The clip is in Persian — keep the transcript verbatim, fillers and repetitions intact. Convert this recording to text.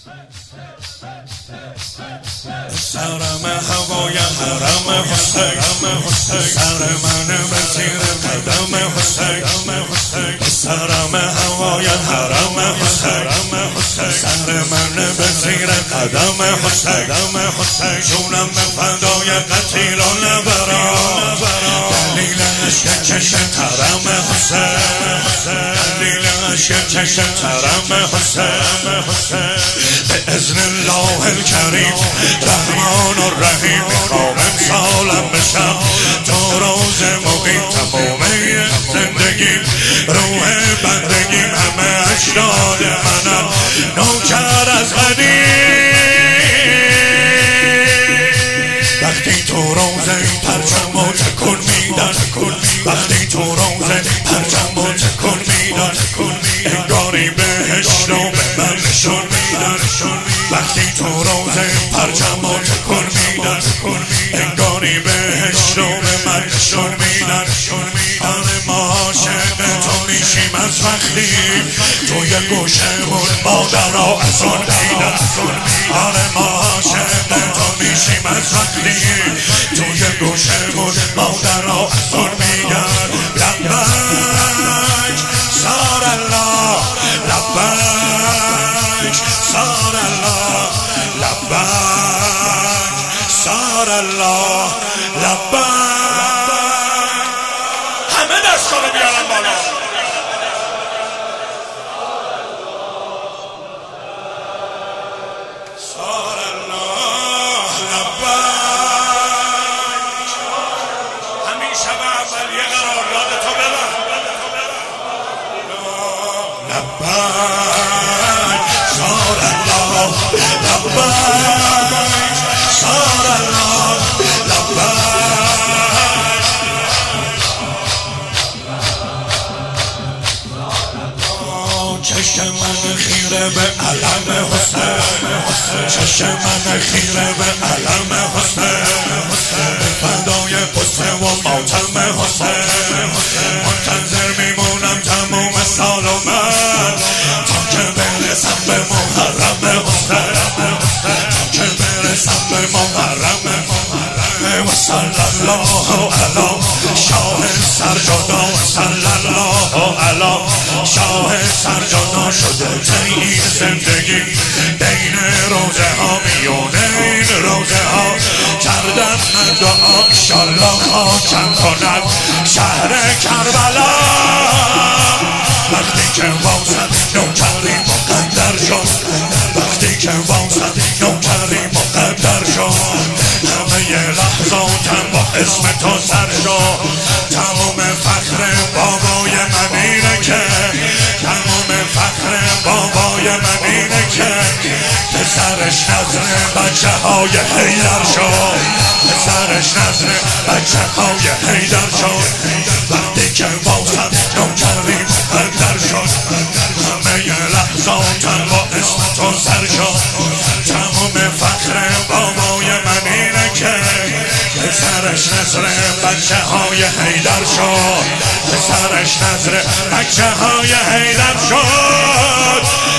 سرم هوای حرم حسین، سر من به زیر قدم حسین، سرم هوای حرم حسین، سر من به زیر قدم حسین، جونم به فدای قتیلان برام، دلیل عشق چشم ترم حسین، دلیل عشق چشم ترم حسین، به اذن الله الکریم رحمان و رحیم میخوام امسالم بشم تا روز مقیم تمامه زندگیم روح بندگیم همه اجداد منم نوکر از قدیم وقتی تو روزه پرچم و تکون میدن وقتی تو روزه پرچم و تکون میدن انگاری بهشت رو به من نشون میدن وقتی تو روزه پرچم و تکون میدن انگاری بهشت رو به من نشون میدن آره ما عاشق تو میشیم از وقتی توی گوشمون مادر را از اون میدن آره ما عاشق تو میشیم از وقتی توی گوشمون مادر را از اون میدن لبک سار الله لبک سار الله لبک سار الله لبک همه دستا رو بیارن بالا سار الله لبک همین شب اول یه قرارداد تو ببر لبک سار الله لبک سار الله لبک چشم من خیره به علم حسین چشم من خیره به علم حسین به فدای قصه و ماتم حسین منتظر میمونم تموم سال و من تا که برسم به محرم حسین تا که برسم به محرم و صلی الله علی شاه سرجدا و صلی الله علی شاه سرجدا شده طی زندگی بین روزه ها میونه این روزه ها کردم من دعا انشالله خاکم کند شهر کربلا وقتی که واسد نوکری مقدر شد وقتی که واسد نوکری مقدر شد همه لحظاتم با اسم تو سر شد تمام فخر بابای من اینه که تمام فخر بابای من اینه که پسرش نظر بچه های حیدر شد پسرش نظر بچه های حیدر شد وقتی که واسد نوکری مقدر شد همه لحظاتم با اسم تو سر شد تمام فخر بابای من اینه که پسرش نظر بچه های حیدر شد پسرش نظر بچه های حیدر شد